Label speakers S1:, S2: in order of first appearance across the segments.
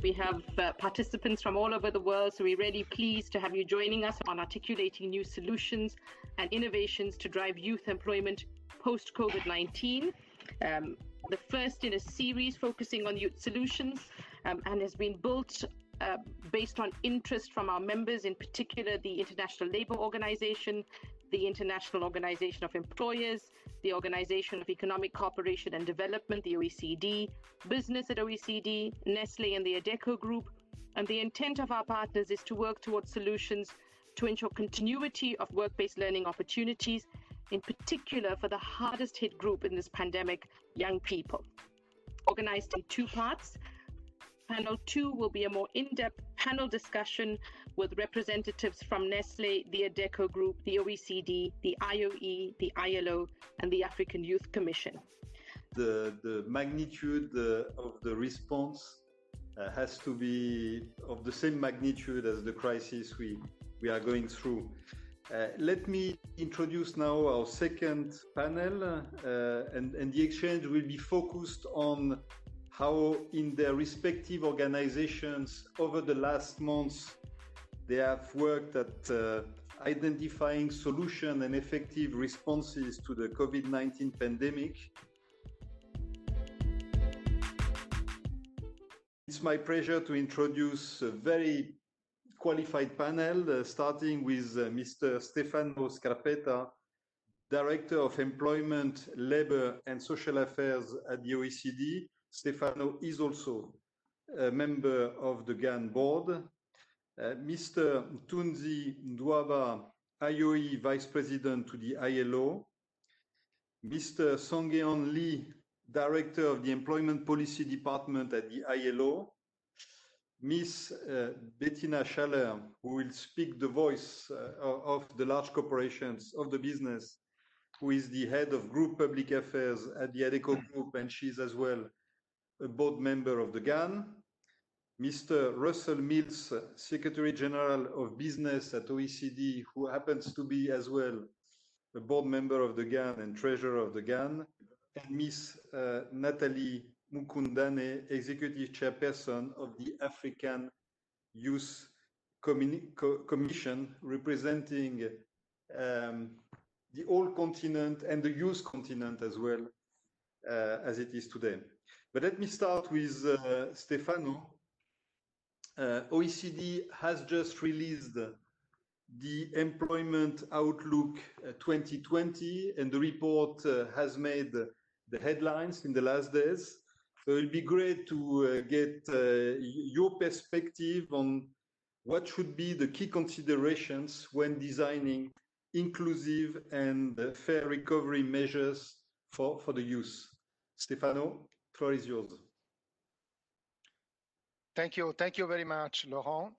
S1: We have participants from all over the world, so we're really pleased to have you joining us on articulating new solutions and innovations to drive youth employment post-COVID-19. The first in a series focusing on youth solutions and has been built based on interest from our members, in particular the International Labour Organization, the International Organization of Employers, the Organization of Economic Cooperation and Development, the OECD, business at OECD, Nestle and the Adecco Group. And the intent of our partners is to work towards solutions to ensure continuity of work-based learning opportunities, in particular for the hardest hit group in this pandemic, young people. Organized in two parts. Panel 2 will be a more in-depth panel discussion with representatives from Nestle, the Adecco Group, the OECD, the IOE, the ILO, and the African Youth Commission.
S2: The magnitude of the response has to be of the same magnitude as the crisis we are going through. Let me introduce now our second panel, and the exchange will be focused on how in their respective organizations over the last months they have worked at identifying solutions and effective responses to the COVID-19 pandemic. It's my pleasure to introduce a very qualified panel, starting with Mr. Stefano Scarpetta, Director of Employment, Labour and Social Affairs at the OECD. Stefano is also a member of the GAN board. Mr. Tunzi Ndwaba, IOE Vice President to the ILO. Mr. Songyeon Lee, Director of the Employment Policy Department at the ILO. Ms. Bettina Schaller, who will speak the voice of the large corporations of the business, who is the head of Group Public Affairs at the Adecco Group, and she's as well a board member of the GAN. Mr. Russell Mills, Secretary General of Business at OECD, who happens to be as well a board member of the GAN and treasurer of the GAN. And Ms. Nathalie Mukundane, Executive Chairperson of the African Youth Commission, representing the whole continent and the youth continent as well as it is today. But let me start with Stefano. OECD has just released the Employment Outlook 2020, and the report has made the headlines in the last days. So it'll be great to get your perspective on what should be the key considerations when designing inclusive and fair recovery measures for the youth. Stefano, the floor is yours.
S3: Thank you very much, Laurent.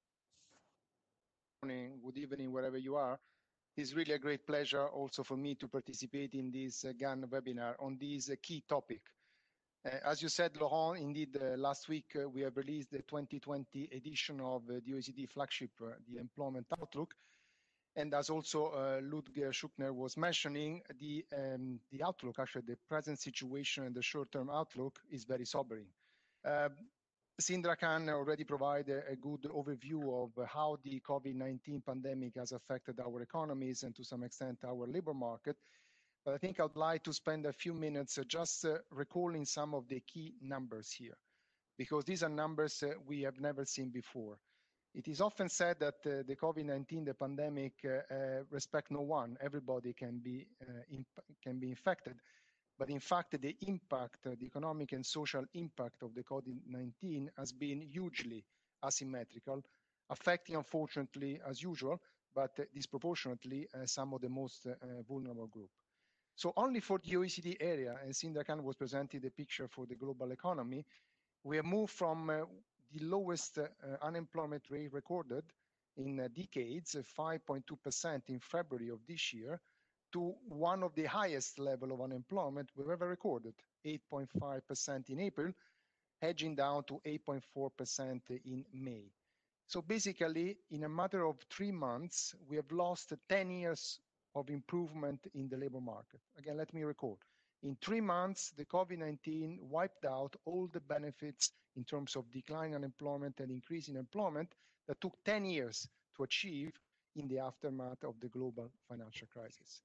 S3: Good evening, wherever you are. It's really a great pleasure also for me to participate in this GAN webinar on this key topic. As you said, Laurent, indeed, last week we have released the 2020 edition of the OECD flagship, the Employment Outlook. And as also Ludger Schuckner was mentioning, the outlook, actually the present situation and the short-term outlook is very sobering. Sindra can already provide a good overview of how the COVID-19 pandemic has affected our economies and to some extent our labor market. But I think I'd like to spend a few minutes just recalling some of the key numbers here, because these are numbers we have never seen before. It is often said that the COVID-19, the pandemic, respect no one. Everybody can be infected. But in fact, the impact, the economic and social impact of the COVID-19 has been hugely asymmetrical, affecting, unfortunately, as usual, but disproportionately, some of the most vulnerable groups. So only for the OECD area, and Sindra Khan was presenting the picture for the global economy, we have moved from the lowest unemployment rate recorded in decades, 5.2% in February of this year, to one of the highest level of unemployment we've ever recorded, 8.5% in April, edging down to 8.4% in May. So basically, in a matter of 3 months, we have lost 10 years of improvement in the labor market. Again, let me recall, In 3 months, the COVID-19 wiped out all the benefits in terms of declining unemployment and increasing employment that took 10 years to achieve in the aftermath of the global financial crisis.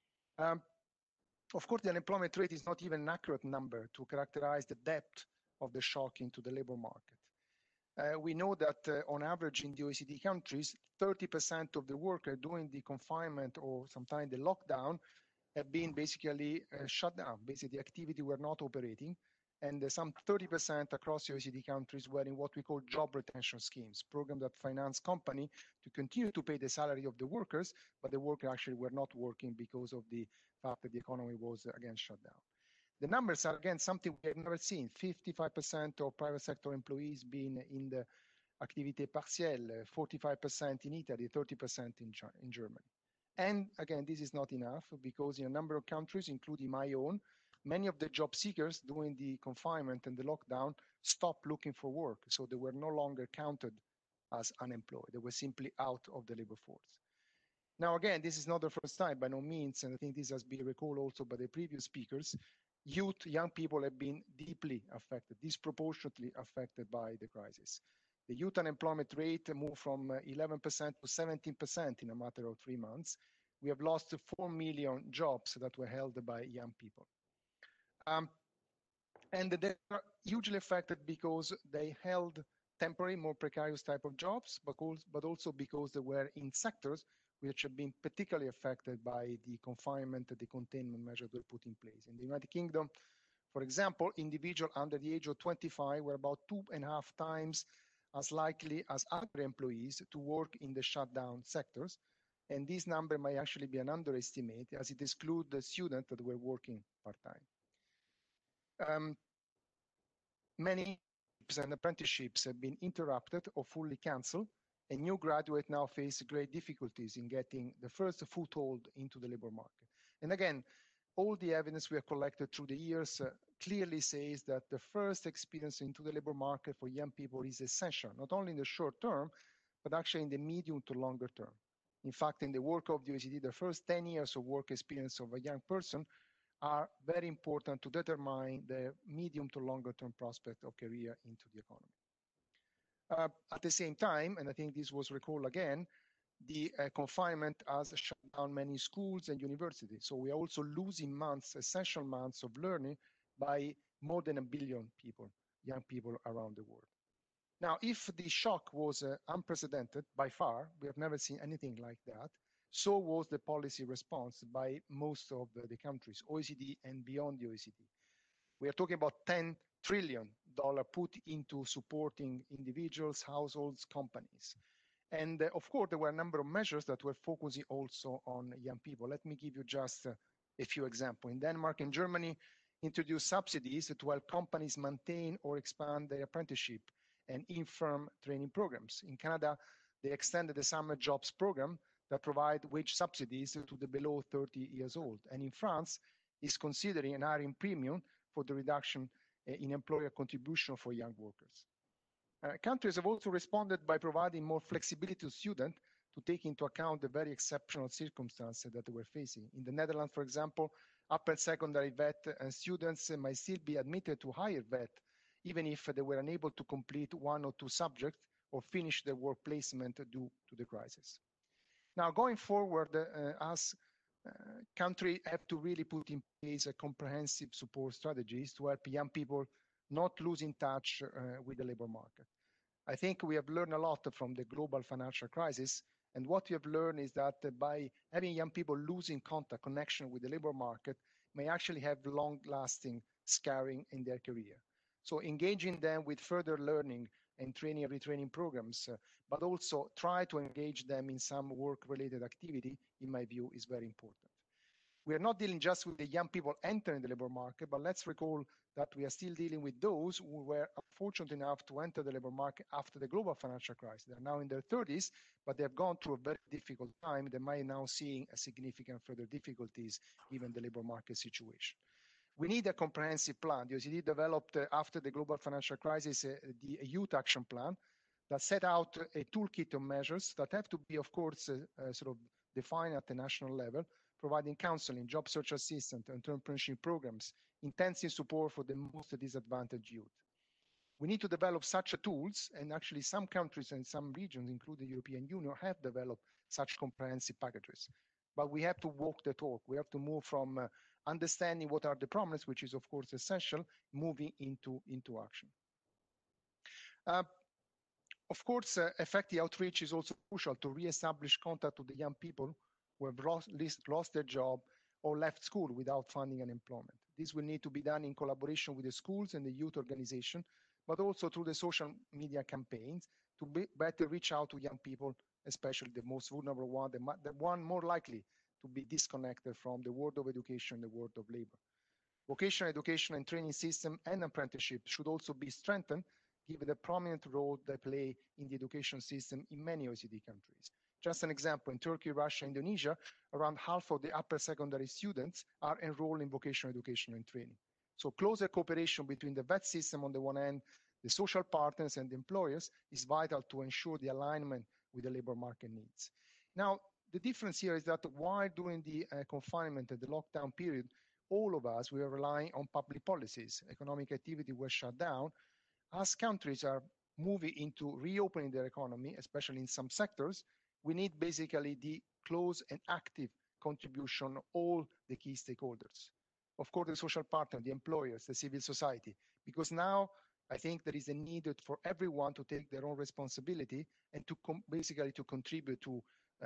S3: Of course, the unemployment rate is not even an accurate number to characterize the depth of the shock into the labor market. We know that on average in the OECD countries, 30% of the workers during the confinement or sometimes the lockdown have been basically shut down. Basically, the activity were not operating, and some 30% across the OECD countries were in what we call job retention schemes, programs that finance company to continue to pay the salary of the workers, but the workers actually were not working because of the fact that the economy was again shut down. The numbers are again something we have never seen. 55% of private sector employees being in the activité partielle, 45% in Italy, 30% in Germany. And again, this is not enough because in a number of countries, including my own, many of the job seekers during the confinement and the lockdown stopped looking for work. So they were no longer counted as unemployed. They were simply out of the labor force. Now, again, this is not the first time by no means, and I think this has been recalled also by the previous speakers. Youth, young people have been deeply affected, disproportionately affected by the crisis. The youth unemployment rate moved from 11% to 17% in a matter of 3 months. We have lost 4 million jobs that were held by young people. And they are hugely affected because they held temporary, more precarious type of jobs, but also because they were in sectors which have been particularly affected by the confinement and the containment measures that were put in place. In the United Kingdom, for example, individuals under the age of 25 were about 2.5 times as likely as other employees to work in the shutdown sectors. And this number may actually be an underestimate as it excludes the students that were working part-time. Many and apprenticeships have been interrupted or fully canceled, and new graduates now face great difficulties in getting the first foothold into the labor market. And again, all the evidence we have collected through the years clearly says that the first experience into the labor market for young people is essential, not only in the short term, but actually in the medium to longer term. In fact, in the work of the OECD, the first 10 years of work experience of a young person are very important to determine the medium to longer term prospect of career into the economy. At the same time, and I think this was recalled again, the confinement has shut down many schools and universities. So we are also losing months, essential months of learning by more than 1 billion people, young people around the world. Now, if the shock was unprecedented by far, we have never seen anything like that, so was the policy response by most of the countries, OECD and beyond the OECD. We are talking about $10 trillion put into supporting individuals, households, companies. And of course, there were a number of measures that were focusing also on young people. Let me give you just a few examples. In Denmark and Germany, introduced subsidies to help companies maintain or expand their apprenticeship and infirm training programs. In Canada, they extended the summer jobs program that provide wage subsidies to the below 30 years old. And in France, is considering an hiring premium for the reduction in employer contribution for young workers. Countries have also responded by providing more flexibility to students to take into account the very exceptional circumstances that they were facing. In the Netherlands, for example, upper secondary VET students might still be admitted to higher VET, even if they were unable to complete 1 or 2 subjects or finish their work placement due to the crisis. Now, going forward, as countries have to really put in place a comprehensive support strategies to help young people not lose in touch with the labor market. I think we have learned a lot from the global financial crisis, and what we have learned is that by having young people losing contact, connection with the labor market may actually have long-lasting scarring in their career. So engaging them with further learning and training and retraining programs, but also try to engage them in some work-related activity, in my view, is very important. We are not dealing just with the young people entering the labor market, but let's recall that we are still dealing with those who were fortunate enough to enter the labor market after the global financial crisis. They are now in their 30s, but they have gone through a very difficult time. They might now seeing a significant further difficulties given the labor market situation. We need a comprehensive plan. The OECD developed after the global financial crisis the Youth Action Plan that set out a toolkit of measures that have to be, of course, sort of defined at the national level, providing counseling, job search assistance, entrepreneurship programs, intensive support for the most disadvantaged youth. We need to develop such tools, and actually some countries and some regions, including the European Union, have developed such comprehensive packages. But we have to walk the talk. We have to move from understanding what are the problems, which is of course essential, moving into action. Of course, effective outreach is also crucial to re-establish contact with the young people who have lost their job or left school without finding an employment. This will need to be done in collaboration with the schools and the youth organization, but also through the social media campaigns to better reach out to young people, especially the most vulnerable one, the one more likely to be disconnected from the world of education, the world of labor. Vocational education and training system and apprenticeship should also be strengthened, given the prominent role they play in the education system in many OECD countries. Just an example, in Turkey, Russia, Indonesia, around half of the upper secondary students are enrolled in vocational education and training. So closer cooperation between the VET system on the one hand, the social partners and the employers is vital to ensure the alignment with the labor market needs. Now, the difference here is that while during the confinement and the lockdown period, all of us, we are relying on public policies. Economic activity was shut down. As countries are moving into reopening their economy, especially in some sectors, we need basically the close and active contribution of all the key stakeholders. Of course, the social partner, the employers, the civil society, because now I think there is a need for everyone to take their own responsibility and to basically to contribute to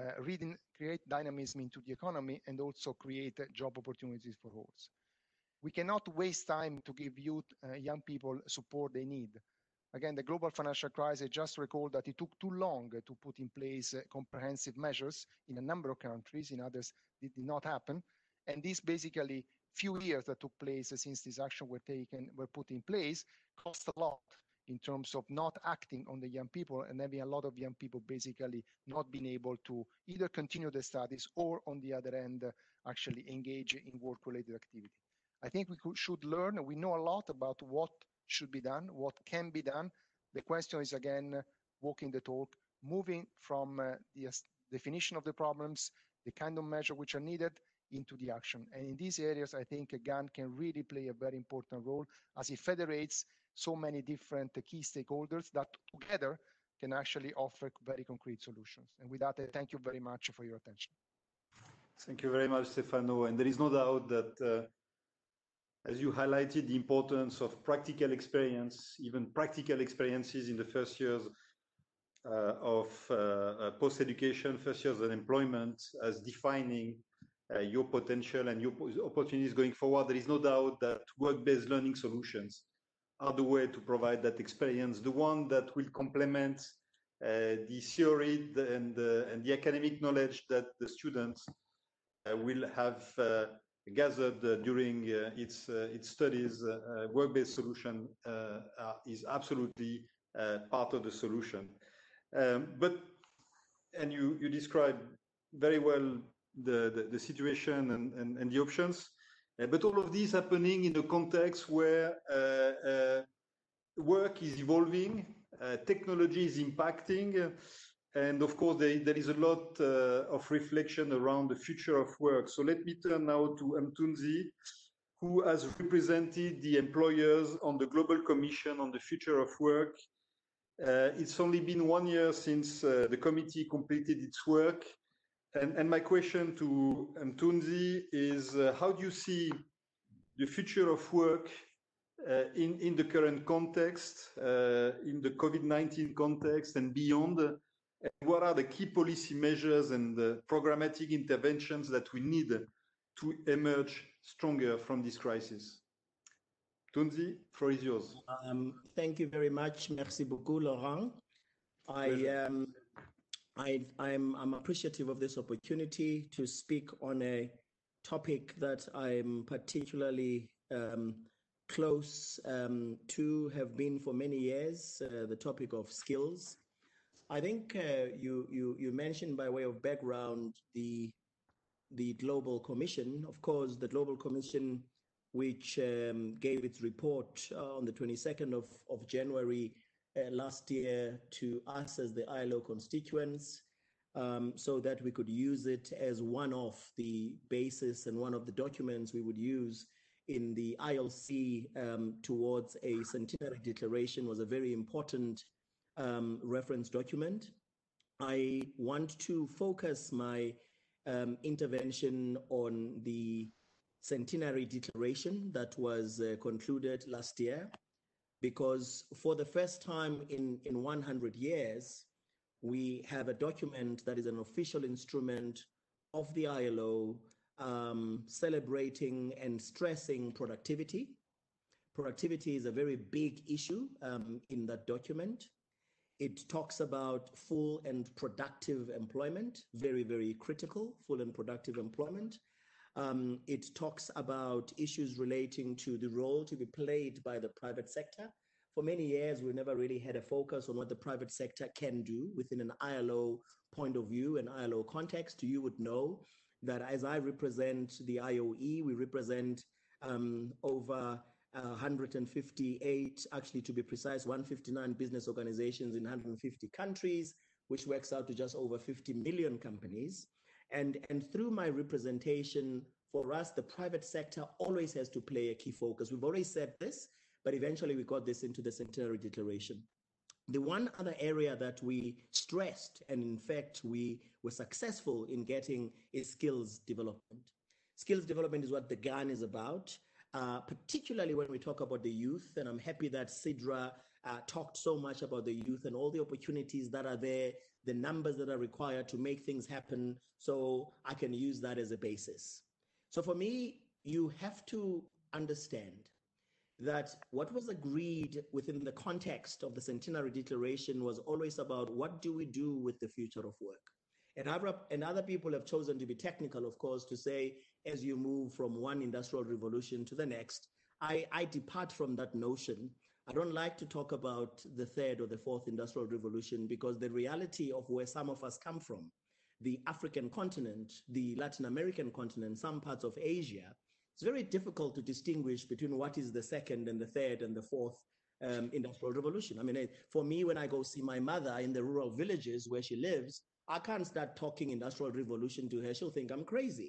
S3: create dynamism into the economy and also create job opportunities for all. We cannot waste time to give youth, young people support they need. Again, the global financial crisis just recalled that it took too long to put in place comprehensive measures in a number of countries. In others, it did not happen. And these basically few years that took place since these actions were put in place cost a lot in terms of not acting on the young people and having a lot of young people basically not being able to either continue their studies or on the other end, actually engage in work-related activity. I think we should learn, we know a lot about what should be done, what can be done. The question is again, walking the talk, moving from the definition of the problems, the kind of measures which are needed into the action. And in these areas, I think GAN can really play a very important role as it federates so many different key stakeholders that together can actually offer very concrete solutions. And with that, I thank you very much for your attention.
S2: Thank you very much, Stefano. And there is no doubt that as you highlighted the importance of practical experience, even practical experiences in the first years of post-education, first years of employment as defining your potential and your opportunities going forward. There is no doubt that work-based learning solutions are the way to provide that experience, the one that will complement the theory and the academic knowledge that the students will have gathered during its studies. Work-based solution is absolutely part of the solution. And you described very well the situation and the options. But all of this happening in a context where work is evolving, technology is impacting, and of course there is a lot of reflection around the future of work. So let me turn now to Mthunzi, who has represented the employers on the Global Commission on the Future of Work. It's only been 1 year since the committee completed its work. And my question to Mthunzi is, how do you see the future of work in the current context, in the COVID-19 context and beyond? And what are the key policy measures and the programmatic interventions that we need to emerge stronger from this crisis? Mthunzi, floor is yours.
S4: Thank you very much. Merci beaucoup, Laurent. I'm appreciative of this opportunity to speak on a topic that I'm particularly close to, have been for many years, the topic of skills. I think you mentioned by way of background the Global Commission. Of course, the Global Commission, which gave its report on the 22nd of January last year to us as the ILO constituents, so that we could use it as one of the basis and one of the documents we would use in the ILC towards a centenary declaration. Was a very important reference document. I want to focus my intervention on the centenary declaration that was concluded last year, because for the first time in 100 years, we have a document that is an official instrument of the ILO celebrating and stressing productivity. Productivity is a very big issue in that document. It talks about full and productive employment, very, very critical, full and productive employment. It talks about issues relating to the role to be played by the private sector. For many years, we never really had a focus on what the private sector can do within an ILO point of view and ILO context. You would know that as I represent the IOE, we represent over 158, actually to be precise, 159 business organizations in 150 countries, which works out to just over 50 million companies. And through my representation, for us, the private sector always has to play a key focus. We've already said this, but eventually we got this into the Centenary Declaration. The one other area that we stressed, and in fact we were successful in getting, is skills development. Skills development is what the GAN is about, particularly when we talk about the youth. And I'm happy that Sidra talked so much about the youth and all the opportunities that are there, the numbers that are required to make things happen, so I can use that as a basis. So for me, you have to understand that what was agreed within the context of the Centenary Declaration was always about what do we do with the future of work. And other people have chosen to be technical, of course, to say, as you move from one industrial revolution to the next, I depart from that notion. I don't like to talk about the third or the fourth industrial revolution, because the reality of where some of us come from, the African continent, the Latin American continent, some parts of Asia, it's very difficult to distinguish between what is the second and the third and the fourth industrial revolution. I mean, for me, when I go see my mother in the rural villages where she lives, I can't start talking industrial revolution to her. She'll think I'm crazy.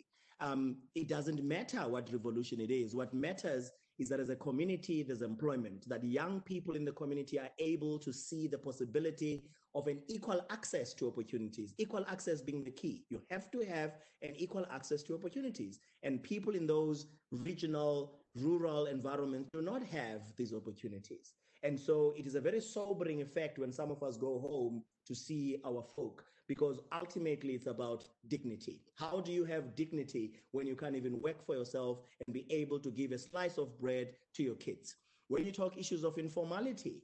S4: It doesn't matter what revolution it is. What matters is that as a community, there's employment, that young people in the community are able to see the possibility of an equal access to opportunities, equal access being the key. You have to have an equal access to opportunities. And people in those regional, rural environments do not have these opportunities. And so it is a very sobering effect when some of us go home to see our folk, because ultimately it's about dignity. How do you have dignity when you can't even work for yourself and be able to give a slice of bread to your kids? When you talk issues of informality,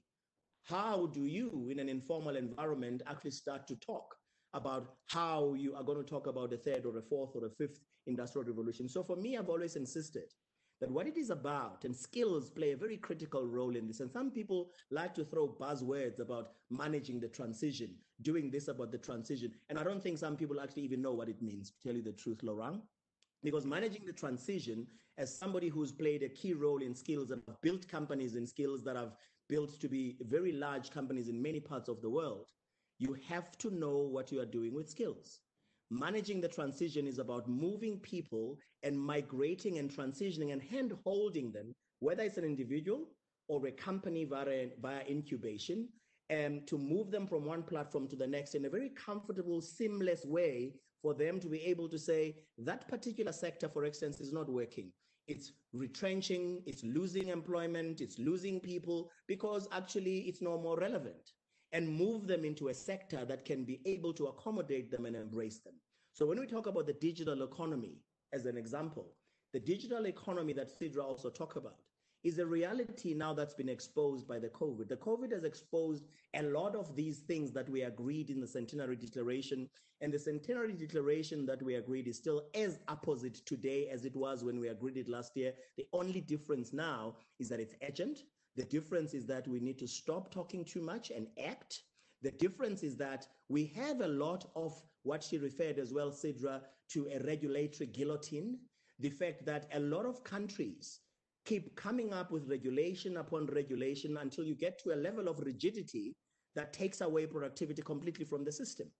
S4: how do you, in an informal environment, actually start to talk about how you are going to talk about the third or the fourth or the fifth industrial revolution? So for me, I've always insisted that what it is about, and skills play a very critical role in this. And some people like to throw buzzwords about managing the transition, doing this about the transition. And I don't think some people actually even know what it means, to tell you the truth, Laurent. Because managing the transition, as somebody who's played a key role in skills and have built companies in skills that have built to be very large companies in many parts of the world, you have to know what you are doing with skills. Managing the transition is about moving people and migrating and transitioning and hand-holding them, whether it's an individual or a company via incubation, and to move them from one platform to the next in a very comfortable, seamless way for them to be able to say, that particular sector, for instance, is not working. It's retrenching, it's losing employment, it's losing people, because actually it's no more relevant, and move them into a sector that can be able to accommodate them and embrace them. So when we talk about the digital economy, as an example, the digital economy that Sidra also talked about is a reality now that's been exposed by the COVID. The COVID has exposed a lot of these things that we agreed in the Centenary Declaration, and the Centenary Declaration that we agreed is still as opposite today as it was when we agreed it last year. The only difference now is that it's urgent. The difference is that we need to stop talking too much and act. The difference is that we have a lot of what she referred as well, Sidra, to a regulatory guillotine. The fact that a lot of countries keep coming up with regulation upon regulation until you get to a level of rigidity that takes away productivity completely from the system.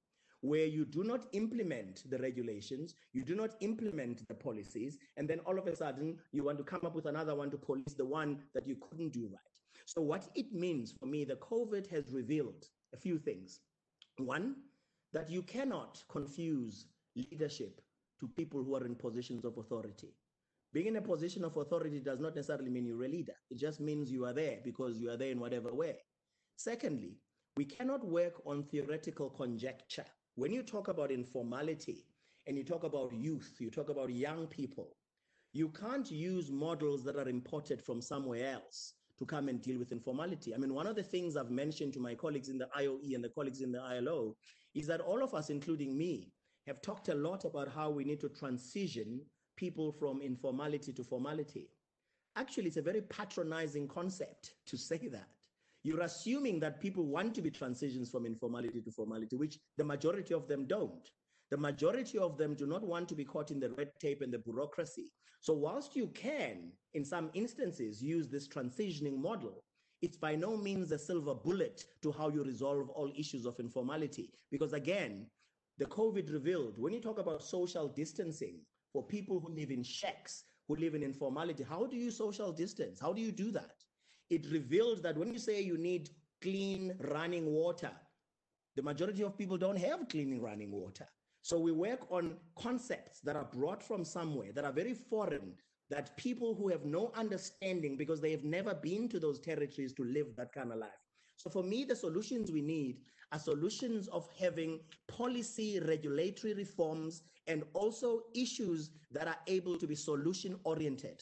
S4: where you do not implement the regulations, you do not implement the policies, and then all of a sudden you want to come up with another one to police the one that you couldn't do right. So what it means for me, the COVID has revealed a few things. One, that you cannot confuse leadership to people who are in positions of authority. Being in a position of authority does not necessarily mean you're a leader. It just means you are there because you are there in whatever way. Secondly, we cannot work on theoretical conjecture. When you talk about informality and you talk about youth, you talk about young people, you can't use models that are imported from somewhere else to come and deal with informality. I mean, one of the things I've mentioned to my colleagues in the IOE and the colleagues in the ILO is that all of us, including me, have talked a lot about how we need to transition people from informality to formality. Actually, it's a very patronizing concept to say that. You're assuming that people want to be transitions from informality to formality, which the majority of them don't. The majority of them do not want to be caught in the red tape and the bureaucracy. So whilst you can, in some instances, use this transitioning model, it's by no means a silver bullet to how you resolve all issues of informality. Because again, the COVID revealed, when you talk about social distancing for people who live in shacks, who live in informality, how do you social distance? How do you do that? It revealed that when you say you need clean running water, the majority of people don't have clean running water. So we work on concepts that are brought from somewhere, that are very foreign, that people who have no understanding because they have never been to those territories to live that kind of life. So for me, the solutions we need are solutions of having policy regulatory reforms and also issues that are able to be solution-oriented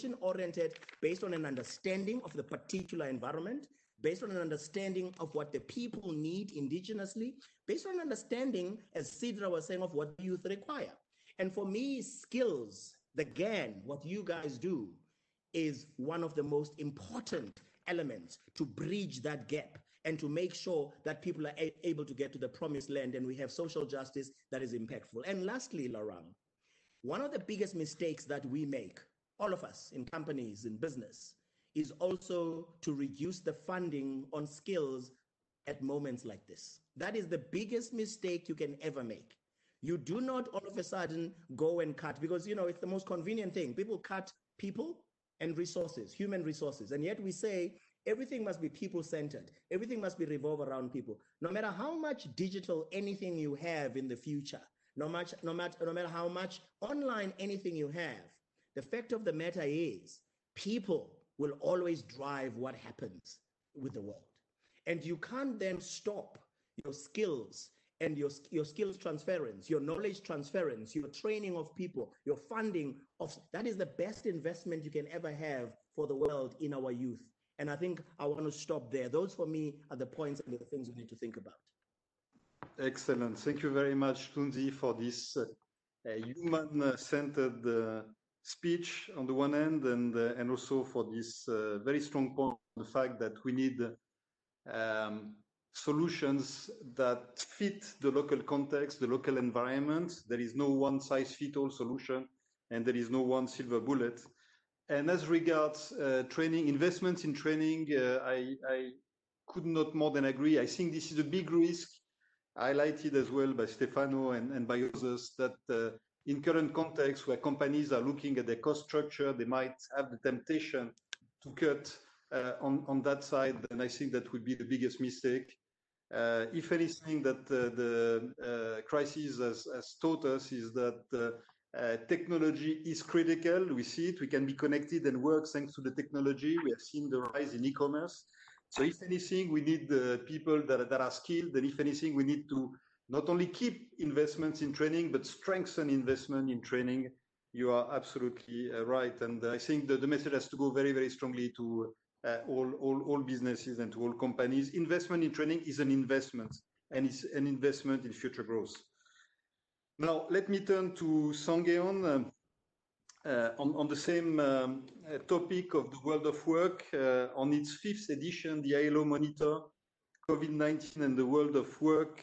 S4: based on an understanding of the particular environment, based on an understanding of what the people need indigenously, based on an understanding, as Sidra was saying, of what the youth require. And for me, skills, the GAN, what you guys do, is one of the most important elements to bridge that gap and to make sure that people are able to get to the promised land and we have social justice that is impactful. And lastly, Laurent, one of the biggest mistakes that we make, all of us in companies, in business, is also to reduce the funding on skills at moments like this. That is the biggest mistake you can ever make. You do not all of a sudden go and cut, because it's the most convenient thing. People cut people and resources, human resources, and yet we say everything must be people-centered. Everything must be revolved around people. No matter how much digital anything you have in the future, no matter how much online anything you have, the fact of the matter is people will always drive what happens with the world. And you can't then stop your skills and your skills transference, your knowledge transference, your training of people, your funding of, that is the best investment you can ever have for the world in our youth. And I think I want to stop there. Those for me are the points and the things we need to think about.
S2: Excellent. Thank you very much, Tunzi, for this human-centered speech on the one hand, and also for this very strong point, the fact that we need solutions that fit the local context, the local environment. There is no one-size-fits-all solution, and there is no one silver bullet. And as regards training, investments in training, I could not more than agree. I think this is a big risk, highlighted as well by Stefano and by others, that in current context where companies are looking at their cost structure, they might have the temptation to cut on that side, and I think that would be the biggest mistake. If anything that the crisis has taught us is that technology is critical. We see it. We can be connected and work thanks to the technology. We have seen the rise in e-commerce. So if anything, we need people that are skilled. And if anything, we need to not only keep investments in training, but strengthen investment in training. You are absolutely right. And I think that the message has to go very, very strongly to all businesses and to all companies. Investment in training is an investment, and it's an investment in future growth. Now, let me turn to Sangyeon on the same topic of the world of work. On its 5th edition, the ILO Monitor, COVID-19 and the World of Work,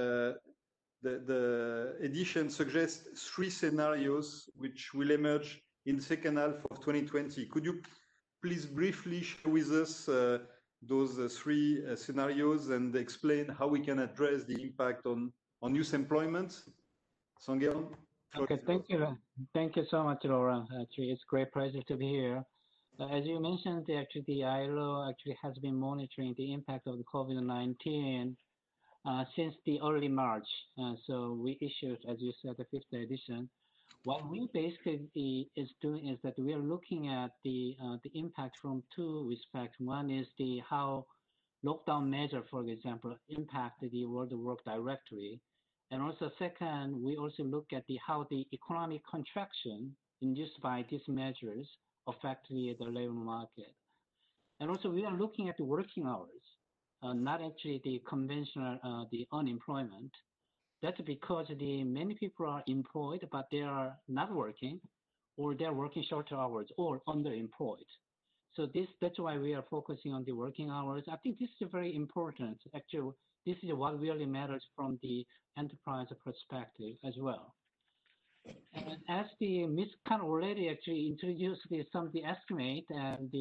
S2: the edition suggests 3 scenarios which will emerge in the second half of 2020. Could you please briefly share with us those 3 scenarios and explain how we can address the impact on on youth employment. Song-Yeon?
S5: Okay, thank you so much, Laura. Actually, it's a great pleasure to be here. As you mentioned, actually, the ILO actually has been monitoring the impact of the COVID-19 since the early March. So we issued, as you said, the 5th edition. What we basically is doing is that we are looking at the impact from two respects. One is the how lockdown measure, for example, impact the World Work Directory. And also second, we also look at how the economic contraction induced by these measures affect the labor market. And also we are looking at the working hours, not actually the conventional, the unemployment. That's because many people are employed, but they are not working, or they're working shorter hours or underemployed. So that's why we are focusing on the working hours. I think this is very important. Actually, this is what really matters from the enterprise perspective as well. And as the Ms. Khan already actually introduced some of the estimate and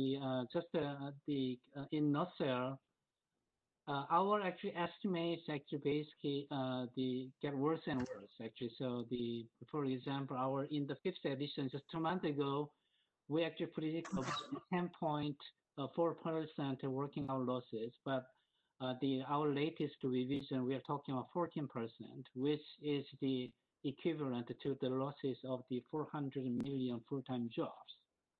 S5: in nutshell, our actually estimates actually basically get worse and worse actually. So for example, in the 5th edition just 2 months ago, we actually predict about 10.4% working hour losses, but our latest revision, we are talking about 14%, which is the equivalent to the losses of the 400 million full-time jobs.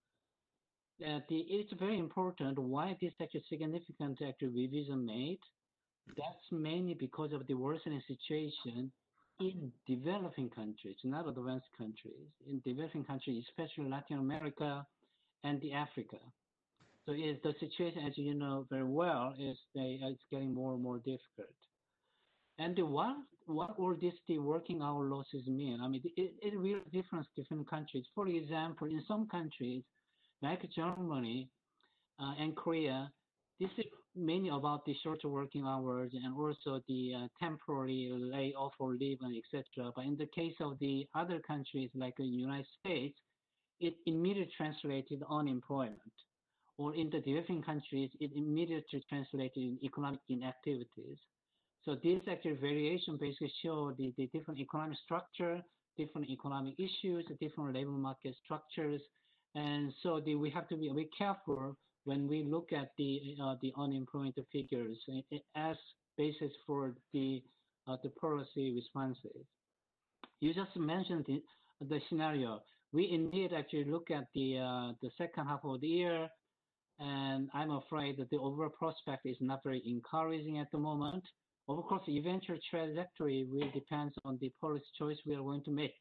S5: It's very important why this such a significant actual revision made. That's mainly because of the worsening situation in developing countries, not advanced countries. In developing countries, especially Latin America and Africa. So the situation, as you know very well, it's getting more and more difficult. And what all this the working hour losses mean? I mean, it really differs different countries. For example, in some countries like Germany and Korea, this is mainly about the shorter working hours and also the temporary layoff or leave, etc. But in the case of the other countries like the United States, it immediately translated unemployment. Or in the developing countries, it immediately translated in economic inactivities. So these actual variation basically show the different economic structure, different economic issues, different labor market structures. And so we have to be a bit careful when we look at the unemployment figures as basis for the policy responses. You just mentioned the scenario. We indeed actually look at the second half of the year, and I'm afraid that the overall prospect is not very encouraging at the moment. Of course, the eventual trajectory will depend on the policy choice we are going to make.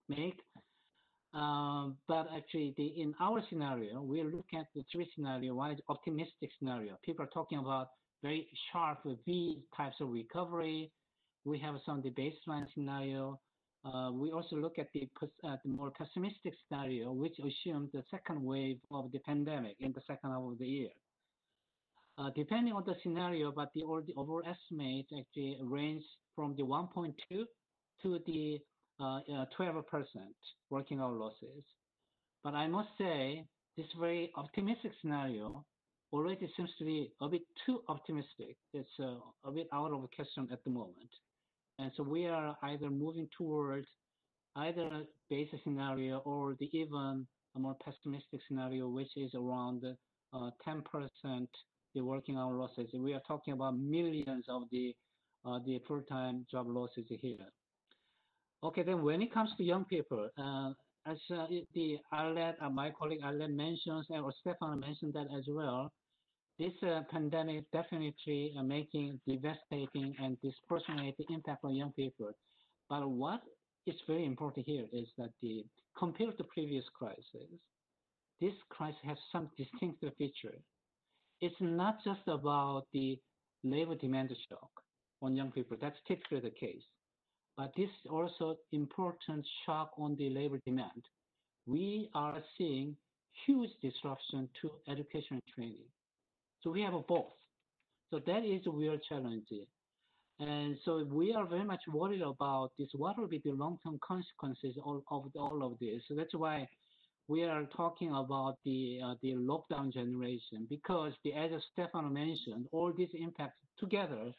S5: But actually, in our scenario, we look at the three scenarios. One is optimistic scenario. People are talking about very sharp V types of recovery. We have some of the baseline scenario. We also look at the more pessimistic scenario, which assumes the second wave of the pandemic in the second half of the year. Depending on the scenario, but the overall estimate actually range from the 1.2 to the 12% working hour losses. But I must say, this very optimistic scenario already seems to be a bit too optimistic. It's a bit out of the question at the moment. And so we are either moving towards either a basic scenario or even a more pessimistic scenario, which is around 10% the working hour losses. We are talking about millions of the full-time job losses here. Okay, then when it comes to young people, as my colleague Arlette mentions, or Stefan mentioned that as well, this pandemic definitely making devastating and disproportionate impact on young people. But what is very important here is that compared to previous crises, this crisis has some distinctive feature. It's not just about the labor demand shock on young people. That's typically the case. But this is also important shock on the labor demand. We are seeing huge disruption to education and training. So we have both. So that is a real challenge. And so we are very much worried about this. What will be the long-term consequences of all of this? So that's why we are talking about the lockdown generation, because as Stefano mentioned, all these impacts together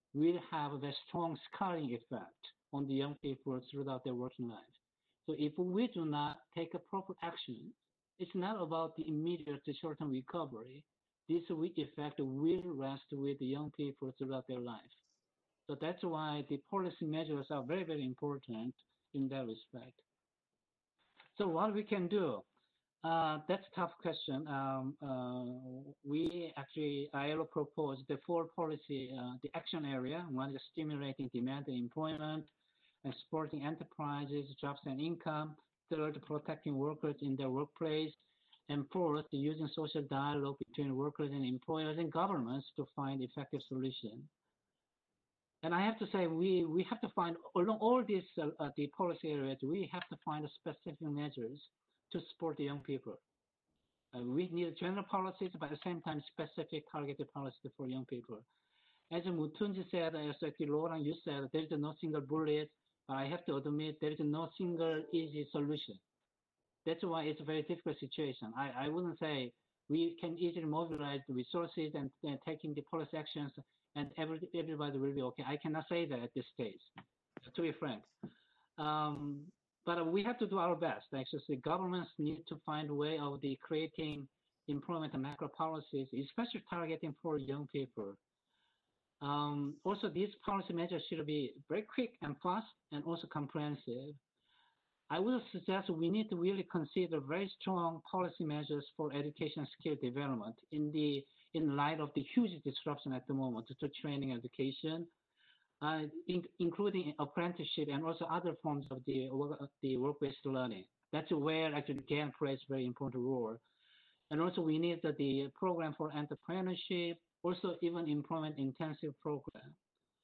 S5: will have a very strong scarring effect on the young people throughout their working life. So if we do not take a proper action, it's not about the immediate short-term recovery. This effect will rest with the young people throughout their life. So that's why the policy measures are very, very important in that respect. So what we can do, that's a tough question. ILO proposed the four policy, the action area. One is stimulating demand and employment, and supporting enterprises, jobs and income. Third, protecting workers in their workplace. And fourth, using social dialogue between workers and employers and governments to find effective solutions. And I have to say, we have to find, along all these the policy areas, we have to find specific measures to support the young people. We need general policies, but at the same time, specific targeted policies for young people. As Mutunji said, as Laurent, you said, there is no single bullet. I have to admit, there is no single easy solution. That's why it's a very difficult situation. I wouldn't say we can easily mobilize the resources and taking the policy actions and everybody will be okay. I cannot say that at this stage, to be frank. But we have to do our best. Actually, governments need to find a way of creating employment and macro policies, especially targeting for young people. Also, these policy measures should be very quick and fast and also comprehensive. I would suggest we need to really consider very strong policy measures for education skill development in light of the huge disruption at the moment to training education, including apprenticeship and also other forms of the work-based learning. That's where actually GAN plays a very important role. And also we need the program for entrepreneurship, also even employment intensive program.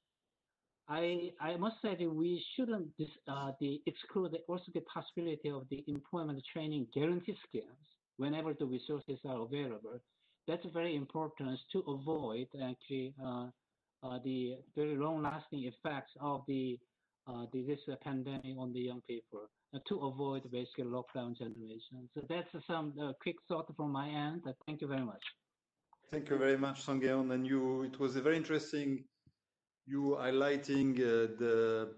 S5: I must say that we shouldn't exclude also the possibility of the employment training guarantee schemes whenever the resources are available. That's very important to avoid actually the very long-lasting effects of this pandemic on the young people, to avoid basically lockdown generation. So that's some quick thought from my end. Thank you very much.
S2: Thank you very much, Song Geun. And it was a very interesting. You highlighting the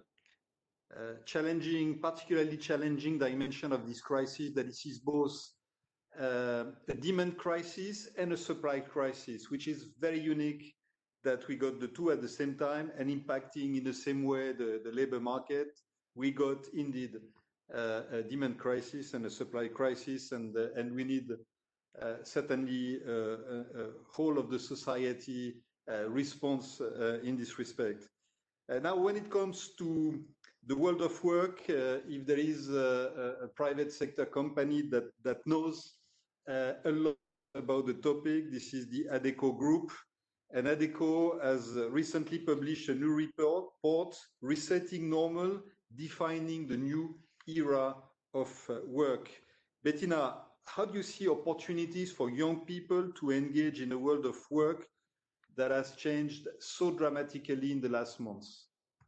S2: particularly challenging dimension of this crisis, that this is both a demand crisis and a supply crisis, which is very unique that we got the two at the same time and impacting in the same way the labor market. We got indeed a demand crisis and a supply crisis, and we need certainly a whole of the society response in this respect. Now, when it comes to the world of work, if there is a private sector company that knows a lot about the topic, this is the ADECO Group. And ADECO has recently published a new report, Resetting Normal, Defining the New Era of Work. Bettina, how do you see opportunities for young people to engage in a world of work that has changed so dramatically in the last months?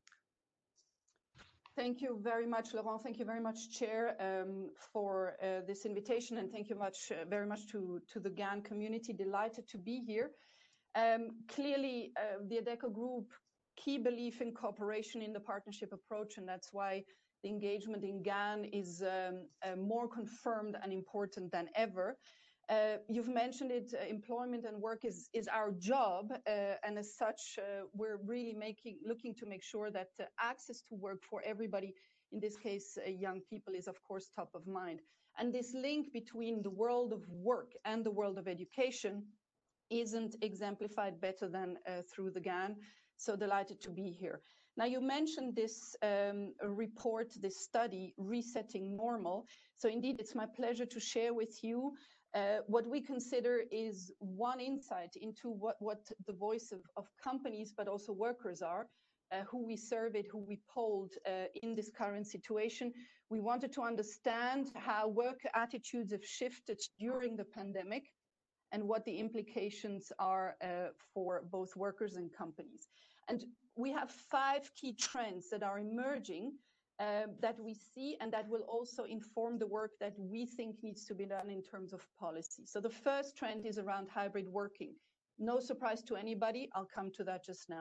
S6: Thank you very much, Laurent. Thank you very much, Chair, for this invitation, and thank you very much to the GAN community. Delighted to be here. Clearly, the ADECO Group, key belief in cooperation in the partnership approach, and that's why the engagement in GAN is more confirmed and important than ever. You've mentioned it, employment and work is our job, and as such, we're really looking to make sure that access to work for everybody, in this case, young people, is of course top of mind. And this link between the world of work and the world of education isn't exemplified better than through the GAN. So delighted to be here. Now, you mentioned this report, this study, Resetting Normal. So indeed, it's my pleasure to share with you what we consider is one insight into what the voice of companies, but also workers are, who we surveyed, who we polled in this current situation. We wanted to understand how work attitudes have shifted during the pandemic and what the implications are for both workers and companies. And we have 5 key trends that are emerging that we see, and that will also inform the work that we think needs to be done in terms of policy. So the first trend is around hybrid working. No surprise to anybody, I'll come to that just now.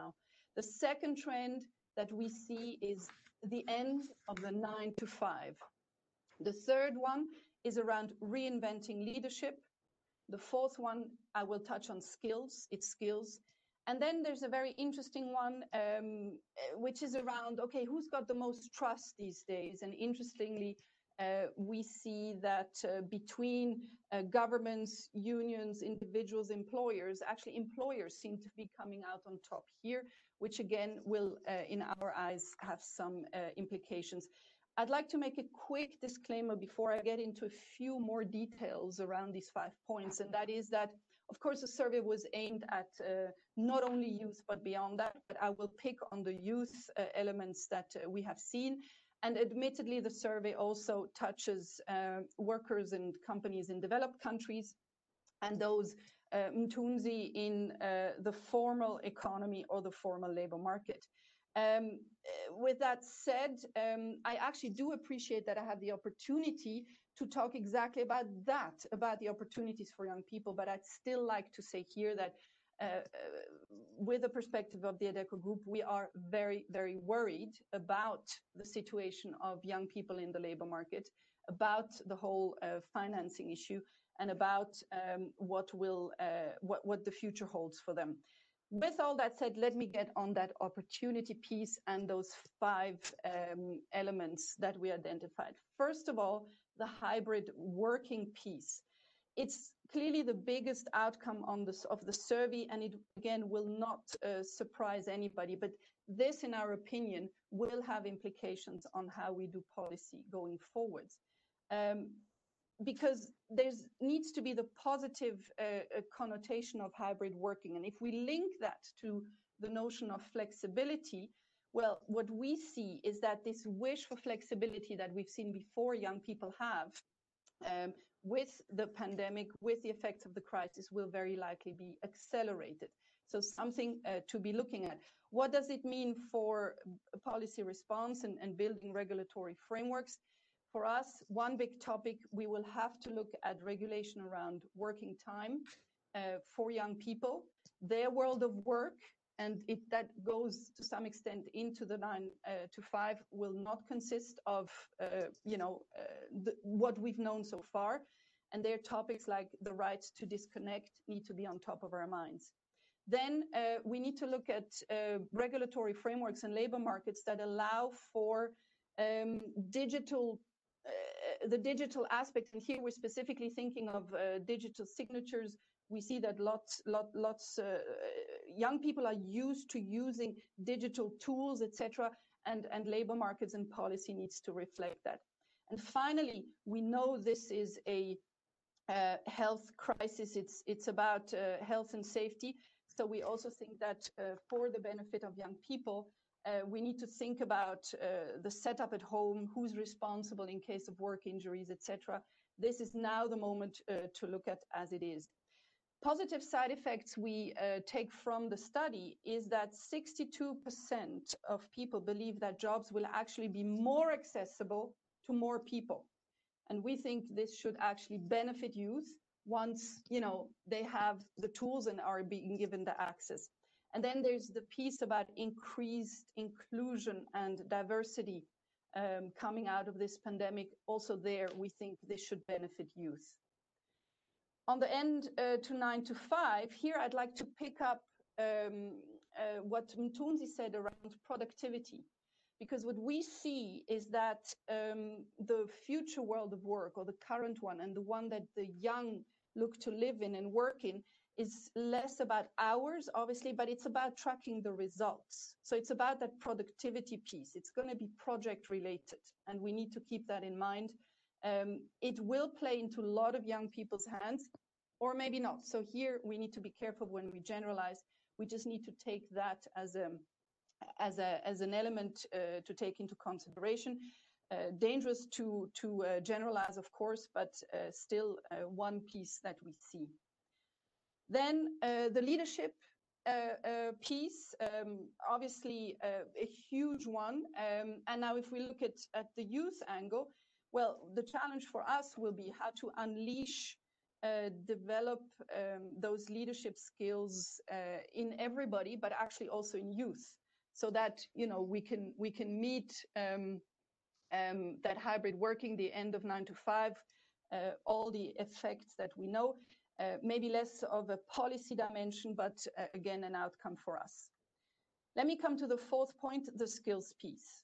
S6: The second trend that we see is the end of the 9 to 5. The third one is around reinventing leadership. The fourth one, I will touch on skills, it's skills. And then there's a very interesting one, which is around, okay, who's got the most trust these days? And interestingly, we see that between governments, unions, individuals, employers, actually employers seem to be coming out on top here, which again will, in our eyes, have some implications. I'd like to make a quick disclaimer before I get into a few more details around these 5 points, and that is that, of course, the survey was aimed at not only youth, but beyond that, but I will pick on the youth elements that we have seen. And admittedly, the survey also touches workers and companies in developed countries and those Mthunzi in the formal economy or the formal labor market. With that said, I actually do appreciate that I have the opportunity to talk exactly about that, about the opportunities for young people, but I'd still like to say here that with the perspective of the Adecco Group, we are very, very worried about the situation of young people in the labor market, about the whole financing issue, and about what the future holds for them. With all that said, let me get on that opportunity piece and those 5 elements that we identified. First of all, the hybrid working piece. It's clearly the biggest outcome of the survey, and it again will not surprise anybody, but this, in our opinion, will have implications on how we do policy going forwards. Because there needs to be the positive connotation of hybrid working. And if we link that to the notion of flexibility, well, what we see is that this wish for flexibility that we've seen before young people have with the pandemic, with the effects of the crisis, will very likely be accelerated. So something to be looking at. What does it mean for policy response and building regulatory frameworks? For us, one big topic, we will have to look at regulation around working time for young people, their world of work, and that goes to some extent into the 9 to 5, will not consist of, what we've known so far. And their topics like the right to disconnect need to be on top of our minds. Then we need to look at regulatory frameworks and labor markets that allow for the digital aspects, and here we're specifically thinking of digital signatures. We see that lots young people are used to using digital tools, etc., and labor markets and policy needs to reflect that. And finally, we know this is a health crisis. It's about health and safety. So we also think that for the benefit of young people, we need to think about the setup at home, who's responsible in case of work injuries, etc. This is now the moment to look at as it is. Positive side effects we take from the study is that 62% of people believe that jobs will actually be more accessible to more people. And we think this should actually benefit youth once, they have the tools and are being given the access. And then there's the piece about increased inclusion and diversity coming out of this pandemic. Also there, we think this should benefit youth. On the end to 9 to 5, here I'd like to pick up what Mthunzi said around productivity. Because what we see is that the future world of work, or the current one, and the one that the young look to live in and work in, is less about hours, obviously, but it's about tracking the results. So it's about that productivity piece. It's going to be project related, and we need to keep that in mind. It will play into a lot of young people's hands, or maybe not. So here we need to be careful when we generalize. We just need to take that as an element to take into consideration. Dangerous to generalize, of course, but still one piece that we see. Then the leadership piece, obviously a huge one. And now if we look at the youth angle, well, the challenge for us will be how to unleash develop those leadership skills in everybody, but actually also in youth, so that we can meet that hybrid working, the end of 9 to 5, all the effects that we know. Maybe less of a policy dimension, but again, an outcome for us. Let me come to the fourth point, the skills piece.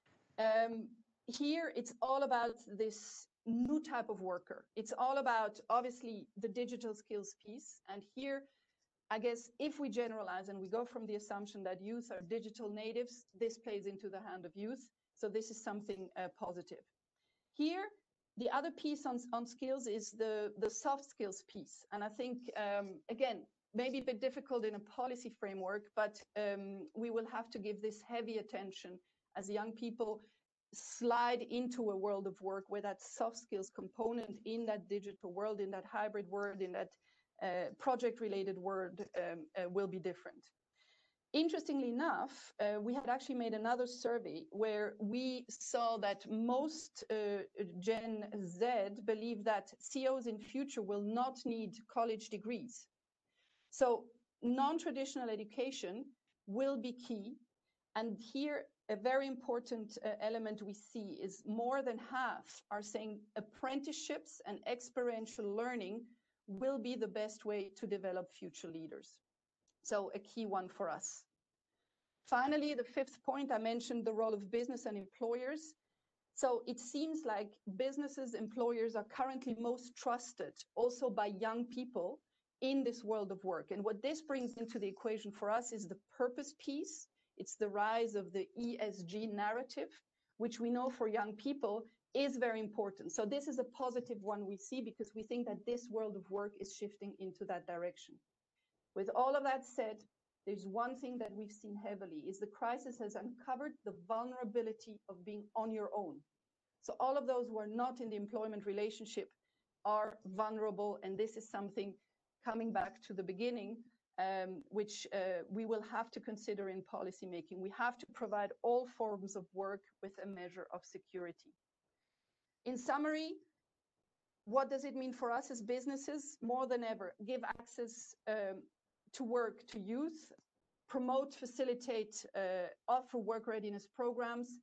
S6: Here, it's all about this new type of worker. It's all about, obviously, the digital skills piece. And here, I guess, if we generalize and we go from the assumption that youth are digital natives, this plays into the hand of youth. So this is something positive. Here, the other piece on skills is the soft skills piece. And I think, again, maybe a bit difficult in a policy framework, but we will have to give this heavy attention as young people slide into a world of work where that soft skills component in that digital world, in that hybrid world, in that project-related world will be different. Interestingly enough, we had actually made another survey where we saw that most Gen Z believe that CEOs in future will not need college degrees. So non-traditional education will be key. And here, a very important element we see is more than half are saying apprenticeships and experiential learning will be the best way to develop future leaders. So a key one for us. Finally, the fifth point, I mentioned the role of business and employers. So it seems like businesses, employers are currently most trusted also by young people in this world of work. And what this brings into the equation for us is the purpose piece. It's the rise of the ESG narrative, which we know for young people is very important. So this is a positive one we see because we think that this world of work is shifting into that direction. With all of that said, there's one thing that we've seen heavily is the crisis has uncovered the vulnerability of being on your own. So all of those who are not in the employment relationship are vulnerable. And this is something coming back to the beginning, which we will have to consider in policy making. We have to provide all forms of work with a measure of security. In summary, what does it mean for us as businesses? More than ever, give access to work to youth, promote, facilitate, offer work readiness programs,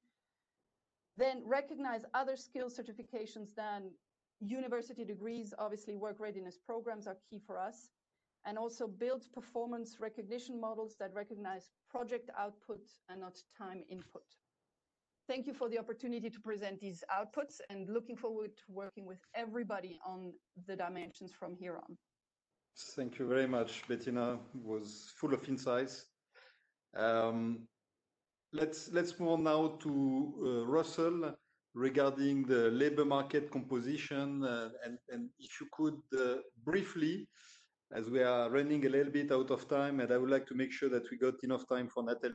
S6: then recognize other skill certifications than university degrees. Obviously, work readiness programs are key for us, and also build performance recognition models that recognize project output and not time input. Thank you for the opportunity to present these outputs and looking forward to working with everybody on the dimensions from here on.
S2: Thank you very much, Bettina. It was full of insights. Let's move on now to Russell regarding the labor market composition. And if you could briefly, as we are running a little bit out of time, and I would like to make sure that we got enough time for Nathalie,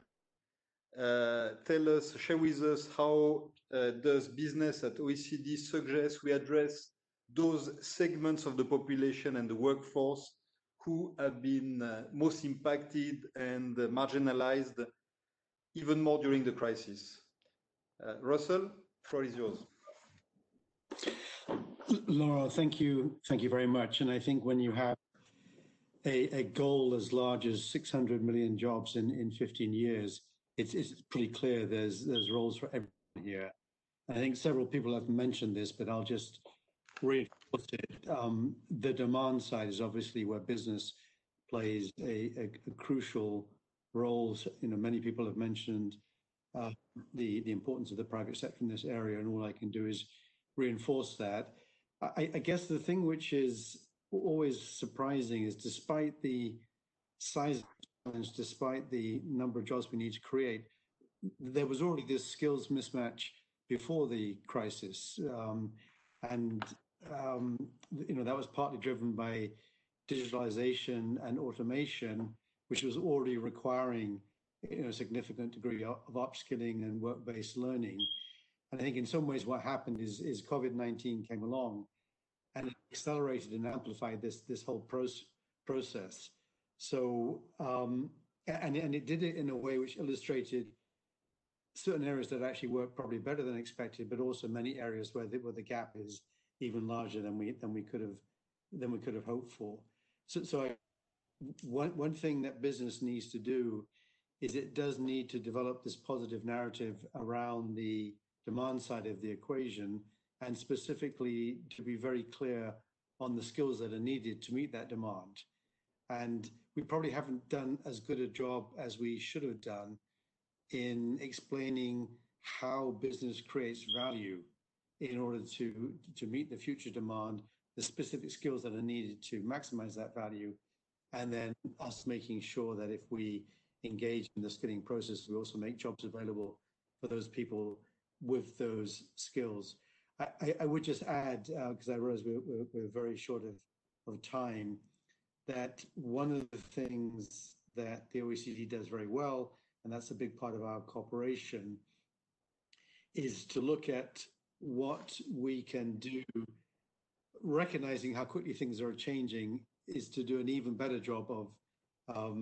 S2: share with us how does business at OECD suggest we address those segments of the population and the workforce who have been most impacted and marginalized even more during the crisis. Russell, the floor is yours.
S7: Laura, thank you very much. And I think when you have a goal as large as 600 million jobs in 15 years, it's pretty clear there's roles for everyone here. I think several people have mentioned this, but I'll just reinforce it. The demand side is obviously where business plays a crucial role. Many people have mentioned the importance of the private sector in this area, and all I can do is reinforce that. I guess the thing which is always surprising is despite the size of the challenge, despite the number of jobs we need to create, there was already this skills mismatch before the crisis. That was partly driven by digitalization and automation, which was already requiring a significant degree of upskilling and work-based learning. And I think in some ways what happened is COVID-19 came along and it accelerated and amplified this whole process. So, and it did it in a way which illustrated certain areas that actually worked probably better than expected, but also many areas where the gap is even larger than we could have we could have hoped for. One thing that business needs to do is it does need to develop this positive narrative around the demand side of the equation, and specifically to be very clear on the skills that are needed to meet that demand. And we probably haven't done as good a job as we should have done in explaining how business creates value in order to meet the future demand, the specific skills that are needed to maximize that value, and then us making sure that if we engage in the skilling process, we also make jobs available for those people with those skills. I would just add, because I realize we're very short of time, that one of the things that the OECD does very well, and that's a big part of our cooperation, is to look at what we can do, recognizing how quickly things are changing, is to do an even better job of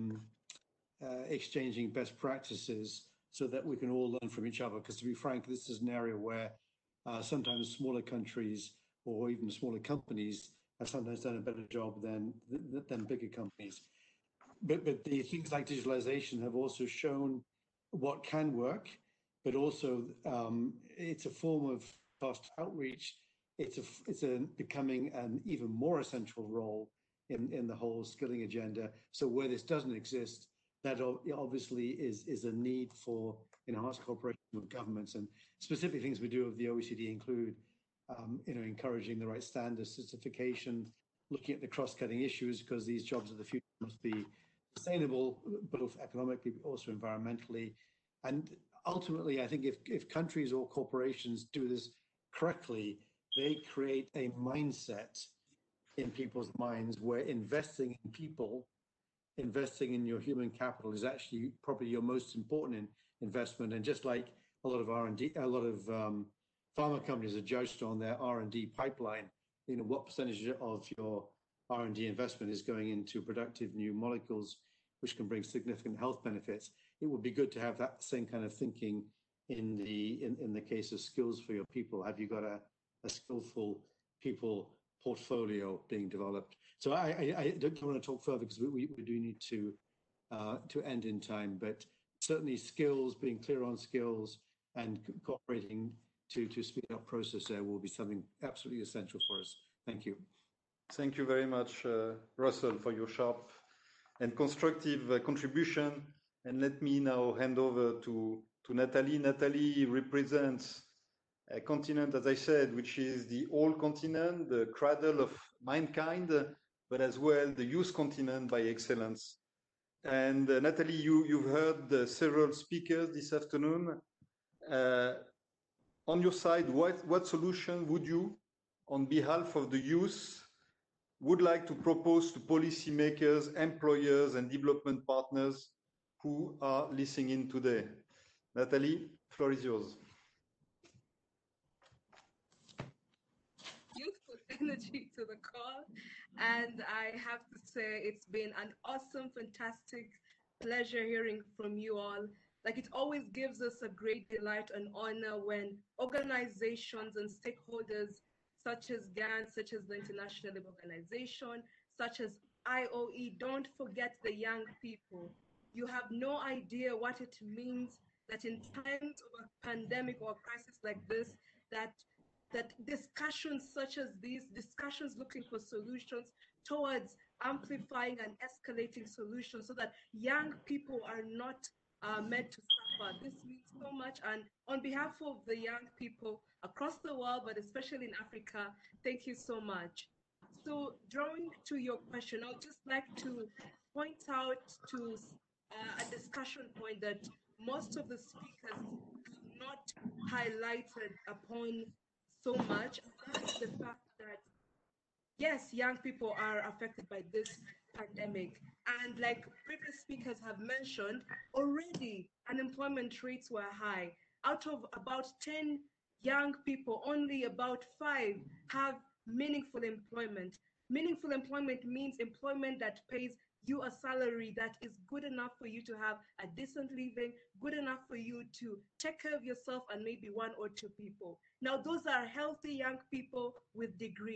S7: exchanging best practices so that we can all learn from each other. Because to be frank, this is an area where sometimes smaller countries or even smaller companies have sometimes done a better job than bigger companies. But the things like digitalization have also shown what can work, but also it's a form of fast outreach. It's becoming an even more essential role in the whole skilling agenda. So where this doesn't exist, that obviously is a need for enhanced cooperation with governments. And specific things we do with the OECD include encouraging the right standards, certification, looking at the cross-cutting issues, because these jobs of the future must be sustainable, both economically, but also environmentally. And ultimately, I think if countries or corporations do this correctly, they create a mindset in people's minds where investing in people, investing in your human capital is actually probably your most important investment. And just like a lot of R&D, a lot of pharma companies are judged on their R&D pipeline, what percentage of your R&D investment is going into productive new molecules, which can bring significant health benefits. It would be good to have that same kind of thinking in the case of skills for your people. Have you got a skillful people portfolio being developed? So I don't want to talk further because we do need to end in time, but certainly skills, being clear on skills and cooperating to speed up process there will be something absolutely essential for us. Thank you.
S2: Thank you very much, Russell, for your sharp and constructive contribution. And let me now hand over to Nathalie. Nathalie represents a continent, as I said, which is the old continent, the cradle of mankind, but as well the youth continent by excellence. And Nathalie, you've heard several speakers this afternoon. On your side, what solution would you, on behalf of the youth, would like to propose to policymakers, employers, and development partners who are listening in today? Nathalie, floor is yours.
S8: Youthful energy to the call. And I have to say, it's been an awesome, fantastic pleasure hearing from you all. Like, it always gives us a great delight and honor when organizations and stakeholders such as GAN, such as the International Labour Organization, such as IOE, don't forget the young people. You have no idea what it means that in times of a pandemic or a crisis like this, that discussions such as these, discussions looking for solutions towards amplifying and escalating solutions so that young people are not meant to suffer. This means so much. And on behalf of the young people across the world, but especially in Africa, thank you so much. So drawing to your question, I'd just like to point out to a discussion point that most of the speakers have not highlighted upon so much. And that is the fact that, yes, young people are affected by this pandemic. And like previous speakers have mentioned, already unemployment rates were high. Out of about 10 young people, only about 5 have meaningful employment. Meaningful employment means employment that pays you a salary that is good enough for you to have a decent living, good enough for you to take care of yourself and maybe 1 or 2 people. Now, those are healthy young people with degrees.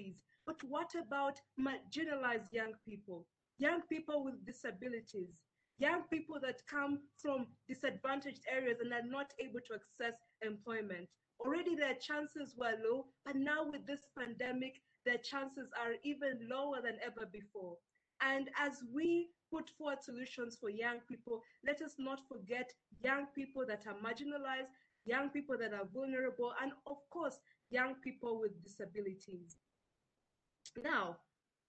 S8: But what about marginalized young people? Young people with disabilities, young people that come from disadvantaged areas and are not able to access employment. Already their chances were low, but now with this pandemic, their chances are even lower than ever before. And as we put forward solutions for young people, let us not forget young people that are marginalized, young people that are vulnerable, and of course, young people with disabilities. Now,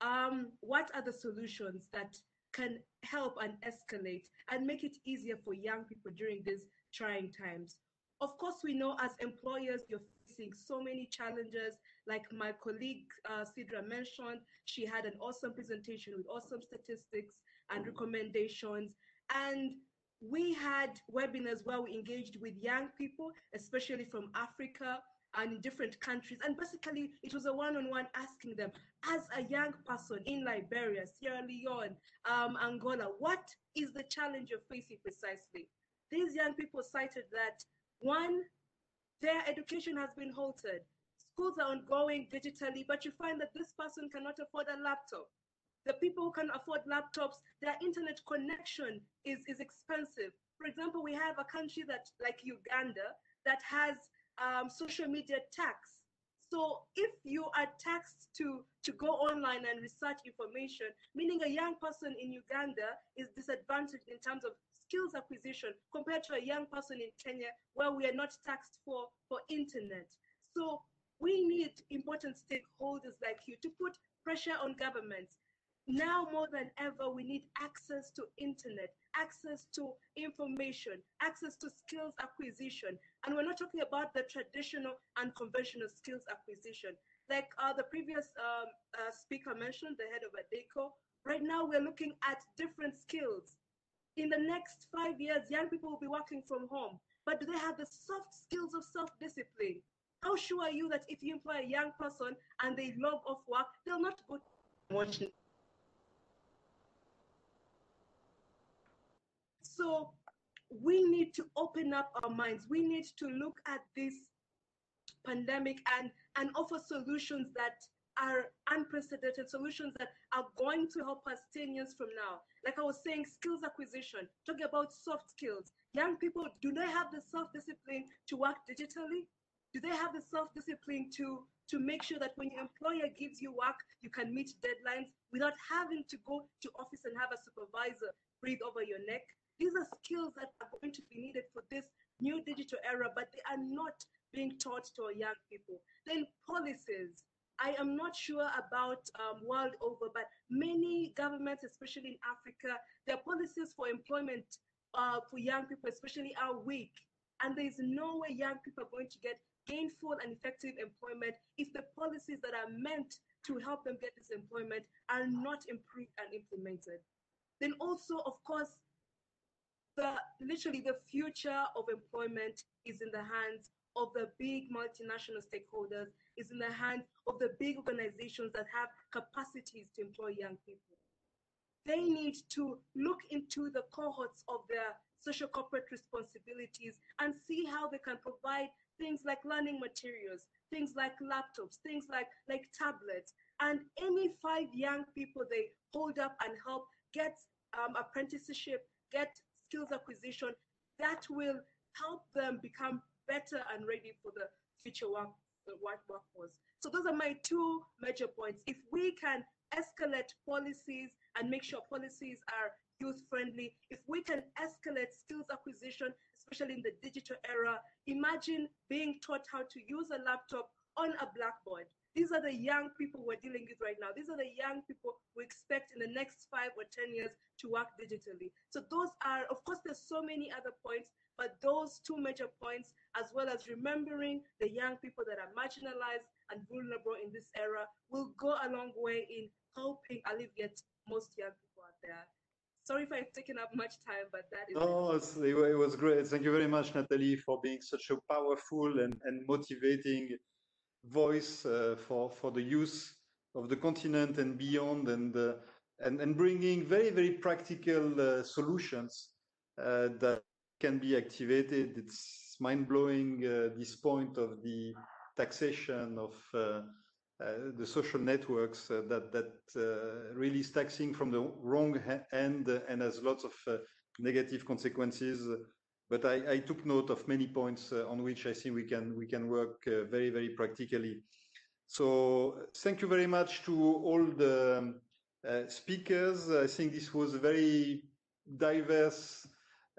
S8: what are the solutions that can help and escalate and make it easier for young people during these trying times? Of course, we know as employers, you're facing so many challenges. Like my colleague Sidra mentioned, she had an awesome presentation with awesome statistics and recommendations. And we had webinars where we engaged with young people, especially from Africa and different countries. And basically, it was a one-on-one asking them, as a young person in Liberia, Sierra Leone, Angola, what is the challenge you're facing precisely? These young people cited that, one, their education has been halted. Schools are ongoing digitally, but you find that this person cannot afford a laptop. The people who can afford laptops, their internet connection is expensive. For example, we have a country that, like Uganda, that has social media tax. So if you are taxed to go online and research information, meaning a young person in Uganda is disadvantaged in terms of skills acquisition compared to a young person in Kenya where we are not taxed for internet. So we need important stakeholders like you to put pressure on governments. Now more than ever, we need access to internet, access to information, access to skills acquisition. And we're not talking about the traditional and conventional skills acquisition. Like the previous speaker mentioned, the head of ADECO, right now we're looking at different skills. In the next 5 years, young people will be working from home, but do they have the soft skills of self-discipline? How sure are you that if you employ a young person and they log off work, they'll not go watching? So we need to open up our minds. We need to look at this pandemic and offer solutions that are unprecedented, solutions that are going to help us 10 years from now. Like I was saying, skills acquisition, talking about soft skills. Young people, do they have the self-discipline to work digitally? Do they have the self-discipline to make sure that when your employer gives you work, you can meet deadlines without having to go to office and have a supervisor breathe over your neck? These are skills that are going to be needed for this new digital era, but they are not being taught to our young people. Then policies. I am not sure about world over, but many governments, especially in Africa, their policies for employment for young people especially are weak. And there's no way young people are going to get gainful and effective employment if the policies that are meant to help them get this employment are not improved and implemented. Then also, of course, literally the future of employment is in the hands of the big multinational stakeholders, is in the hands of the big organizations that have capacities to employ young people. They need to look into the cohorts of their social corporate responsibilities and see how they can provide things like learning materials, things like laptops, things like tablets, and any 5 young people they hold up and help get apprenticeship, get skills acquisition, that will help them become better and ready for the future workforce. So those are my 2 major points. If we can escalate policies and make sure policies are youth-friendly, if we can escalate skills acquisition, especially in the digital era, imagine being taught how to use a laptop on a blackboard. These are the young people we're dealing with right now. These are the young people we expect in the next 5 or 10 years to work digitally. So those are, of course, there's so many other points, but those 2 major points, as well as remembering the young people that are marginalized and vulnerable in this era, will go a long way in helping alleviate most young people out there. Sorry if I've taken up much time, but that is
S2: it was great. Thank you very much, Nathalie, for being such a powerful and motivating voice for the youth of the continent and beyond, and bringing very, very practical solutions that can be activated. It's mind-blowing, this point of the taxation of the social networks that really is taxing from the wrong end and has lots of negative consequences. But I took note of many points on which I think we can work very, very practically. So thank you very much to all the speakers. I think this was a very diverse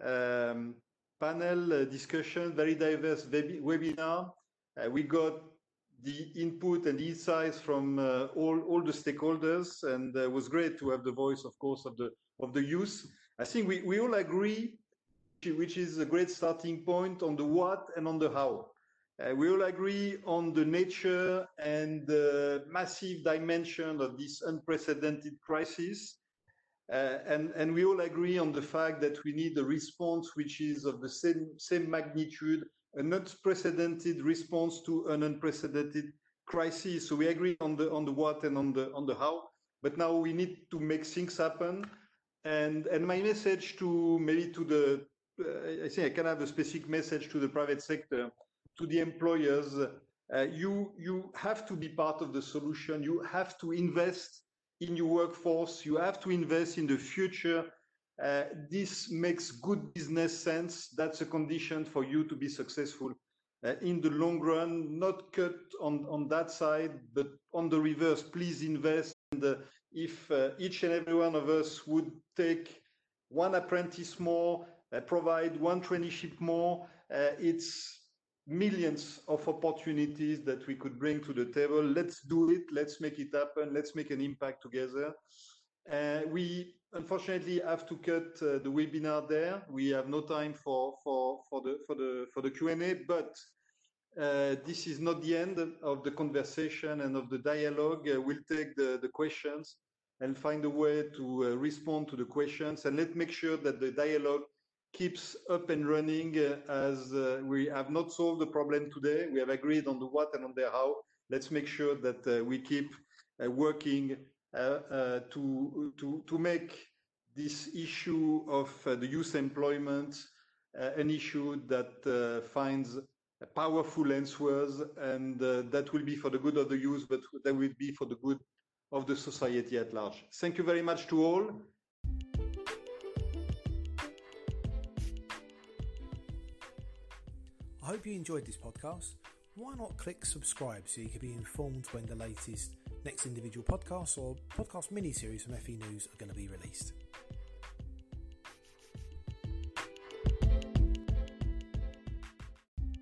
S2: panel discussion, very diverse webinar. We got the input and insights from all the stakeholders, and it was great to have the voice, of course, of the youth. I think we all agree, which is a great starting point, on the what and on the how. We all agree on the nature and the massive dimension of this unprecedented crisis. And we all agree on the fact that we need a response which is of the same magnitude, an unprecedented response to an unprecedented crisis. So we agree on the what and on the how, but now we need to make things happen. And my message I think I can have a specific message to the private sector, to the employers. You have to be part of the solution. You have to invest in your workforce. You have to invest in the future. This makes good business sense. That's a condition for you to be successful in the long run. Not cut on that side, but on the reverse. Please invest. And if each and every one of us would take one apprentice more, provide one traineeship more, it's millions of opportunities that we could bring to the table. Let's do it. Let's make it happen. Let's make an impact together. We unfortunately have to cut the webinar there. We have no time for the Q&A, but this is not the end of the conversation and of the dialogue. We'll take the questions and find a way to respond to the questions, and let's make sure that the dialogue keeps up and running as we have not solved the problem today. We have agreed on the what and on the how. Let's make sure that we keep working to make this issue of the youth employment an issue that finds powerful answers, and that will be for the good of the youth, but that will be for the good of the society at large. Thank you very much to all.
S9: I hope you enjoyed this podcast. Why not click subscribe so you can be informed when the latest next individual podcasts or podcast mini-series from FE News are going to be released.